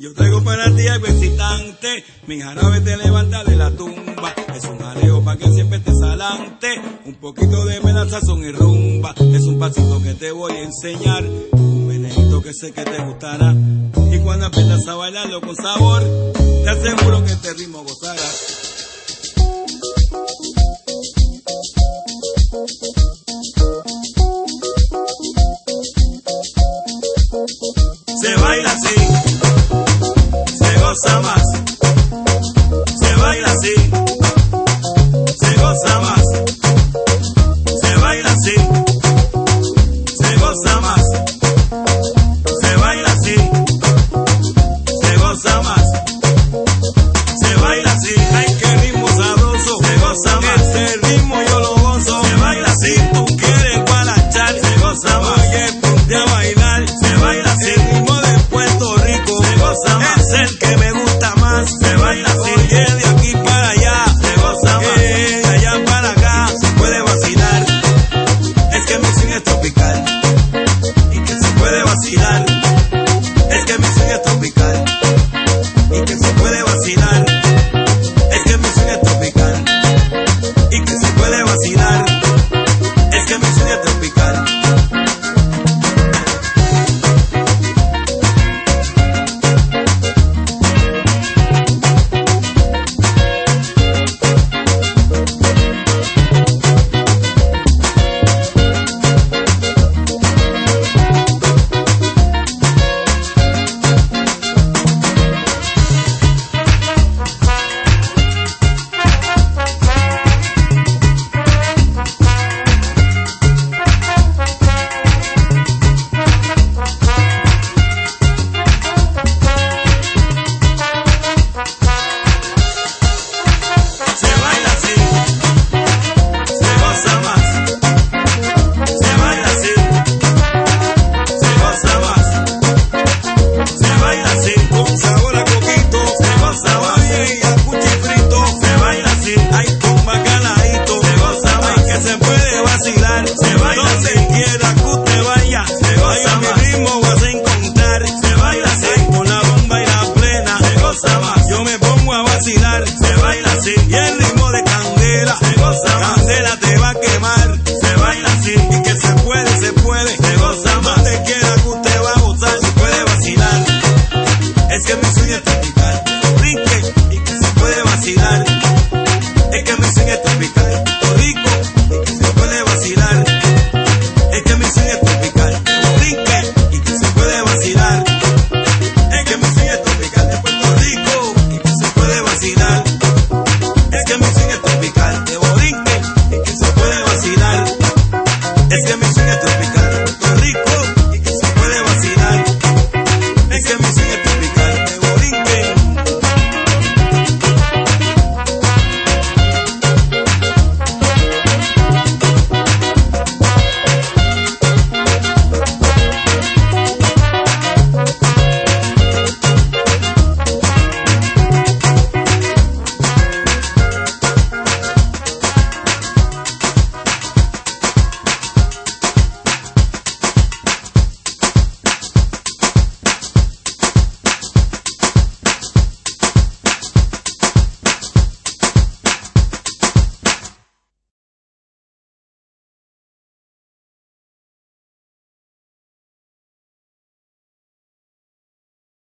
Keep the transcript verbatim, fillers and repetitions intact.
Yo traigo para ti algo excitante, mi jarabe te levanta de la tumba. Es un jaleo pa' que siempre te salante, un poquito de melaza son y rumba. Es un pasito que te voy a enseñar, un venenito que sé que te gustará. Y cuando aprendas a bailarlo con sabor, te aseguro que este ritmo gozarás.